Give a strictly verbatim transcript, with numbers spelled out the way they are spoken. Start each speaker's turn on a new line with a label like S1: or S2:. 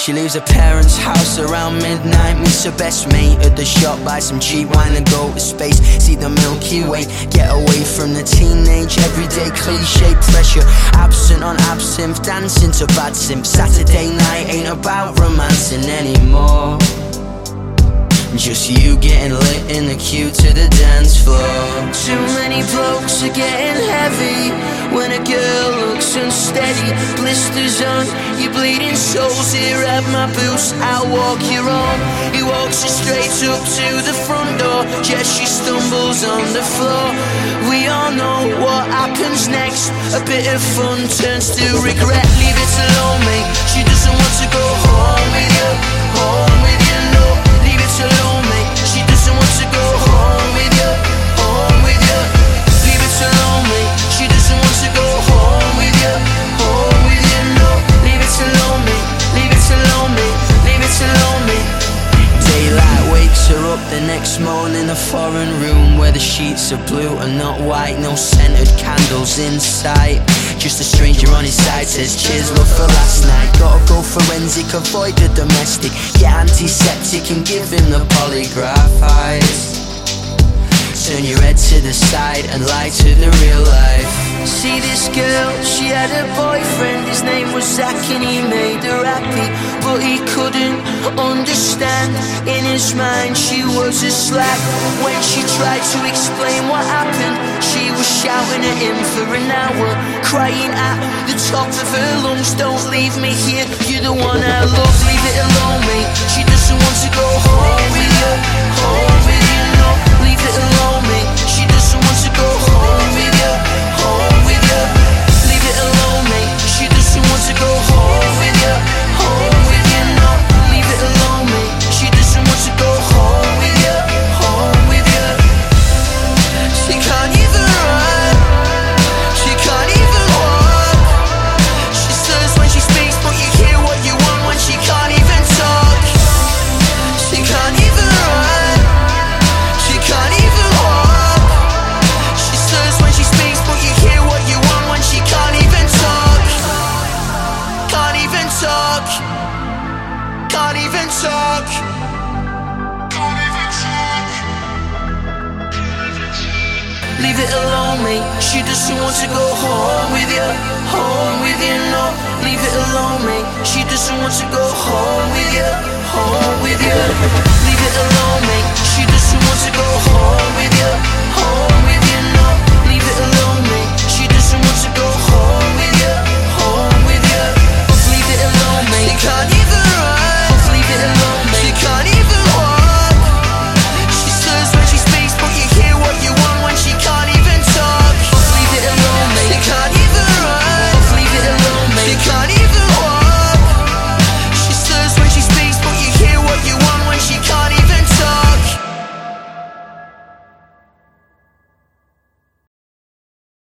S1: She leaves her parents' house around midnight, meets her best mate at the shop, buy some cheap wine and go to space. See the Milky Way, get away from the teenage, everyday cliche pressure. Absent on absinthe, dancing to bad simp. Saturday night ain't about romancing anymore. Just you getting lit in the queue to the dance floor.
S2: Too many blokes are getting heavy when a girl looks unsteady. Blisters on your bleeding soles, here at my boots, I'll walk you home. He walks you straight up to the front door, yeah, she stumbles on the floor. We all know what happens next, a bit of fun turns to regret. Leave it alone, mate, she doesn't want to go home with you, home with you, no. Leave it alone, mate, she doesn't want to go home with you, home with you. Leave it alone, mate, she doesn't want to go home with you, home with you, no. Leave it alone, mate, leave it alone, mate, leave it alone, mate.
S1: Daylight wakes her up the next morning, a foreign room where the sheets are blue and not white. No scented candles in sight, just a stranger on his side says cheers love for last night. Gotta go forensic, avoid the domestic, get antiseptic and give him the polygraph eyes. Turn your head to the side and lie to the real life.
S2: See this girl, she had a boyfriend, his name was Zach and he made her happy, but he couldn't understand. In his mind she was a slag. When she tried to explain what happened, she was shouting at him for an hour, crying at the top of her lungs, don't leave me here, you're the one I love. Leave it alone, mate, she doesn't want to go home with you, home with you, no. Leave it alone, mate, she doesn't want to go home with you, home with you. Leave it alone, mate, she doesn't want to go home with you, home with you, no. Leave it alone, mate, she doesn't want to go home with you, home with you. She can't even run, she can't even walk. She stirs when she speaks, but you hear what you want when she can't even talk. She can't even run, she can't even walk. She stirs when she speaks, but you hear what you want when she can't even talk. Can't even talk, can't even talk, can't even talk. Leave it alone, mate, she doesn't want to go home with you, home with you, no. Leave it alone, mate, she doesn't want to go home with you, home with you. Leave it alone, mate, she doesn't